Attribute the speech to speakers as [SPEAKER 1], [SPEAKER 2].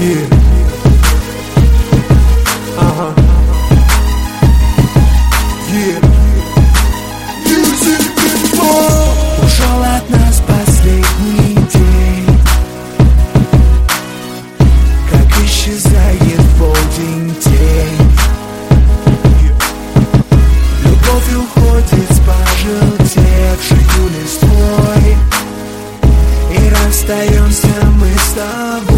[SPEAKER 1] Yeah. Ага. Yeah. Music before.
[SPEAKER 2] Ушел от нас последний день, как исчезает в полдень тень. Любовь уходит с пожелтевшей листвой, и расстаемся мы с тобой.